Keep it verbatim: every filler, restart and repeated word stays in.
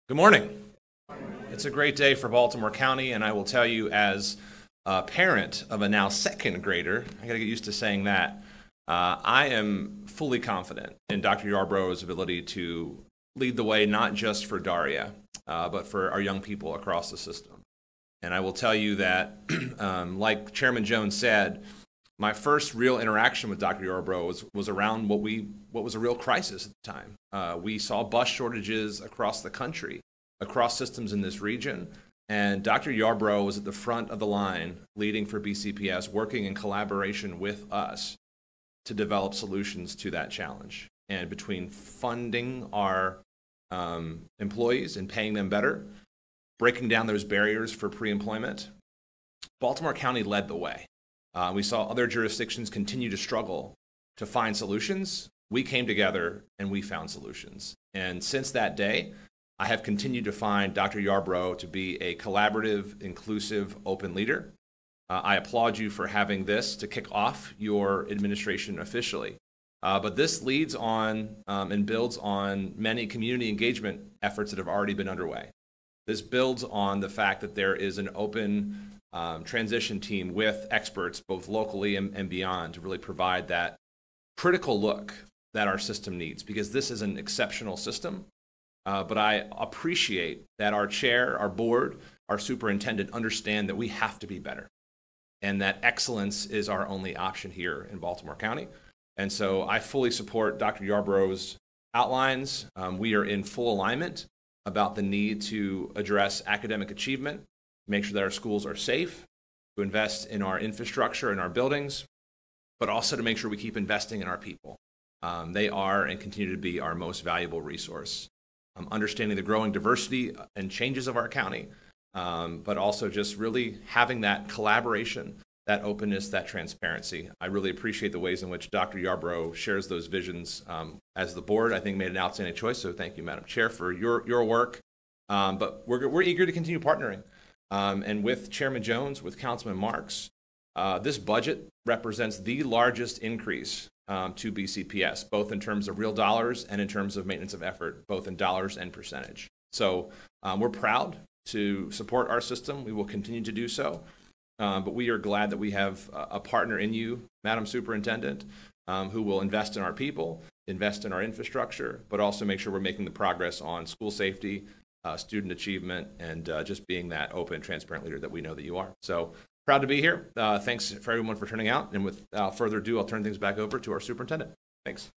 Good morning. It's a great day for Baltimore County, and I will tell you, as a parent of a now second grader, I got to get used to saying that, uh, I am fully confident in Doctor Yarbrough's ability to lead the way, not just for Daria, uh, but for our young people across the system. And I will tell you that, um, like Chairman Jones said, my first real interaction with Doctor Yarbrough was, was around what we what was a real crisis at the time. Uh, we saw bus shortages across the country, across systems in this region, and Doctor Yarbrough was at the front of the line, leading for B C P S, working in collaboration with us to develop solutions to that challenge. And between funding our um, employees and paying them better, breaking down those barriers for pre-employment, Baltimore County led the way. Uh, we saw other jurisdictions continue to struggle to find solutions. We came together and we found solutions. And since that day, I have continued to find Doctor Yarbrough to be a collaborative, inclusive, open leader. Uh, I applaud you for having this to kick off your administration officially. Uh, but this leads on um, and builds on many community engagement efforts that have already been underway. This builds on the fact that there is an open Um, transition team with experts both locally and, and beyond to really provide that critical look that our system needs, because this is an exceptional system. Uh, but I appreciate that our chair, our board, our superintendent understand that we have to be better and that excellence is our only option here in Baltimore County. And so I fully support Doctor Yarbrough's outlines. Um, we are in full alignment about the need to address academic achievement, make sure that our schools are safe, to invest in our infrastructure and our buildings, but also to make sure we keep investing in our people. Um, they are and continue to be our most valuable resource. Um, understanding the growing diversity and changes of our county, um, but also just really having that collaboration, that openness, that transparency. I really appreciate the ways in which Doctor Yarbrough shares those visions. Um, as the board, I think, made an outstanding choice, so thank you, Madam Chair, for your, your work. Um, but we're, we're eager to continue partnering. Um, and with Chairman Jones, with Councilman Marks, uh, this budget represents the largest increase um, to B C P S, both in terms of real dollars and in terms of maintenance of effort, both in dollars and percentage. So um, we're proud to support our system. We will continue to do so. Um, but we are glad that we have a partner in you, Madam Superintendent, um, who will invest in our people, invest in our infrastructure, but also make sure we're making the progress on school safety, Uh, student achievement, and uh, just being that open, transparent leader that we know that you are. So proud to be here. Uh, thanks for everyone for turning out. And without further ado, I'll turn things back over to our superintendent. Thanks.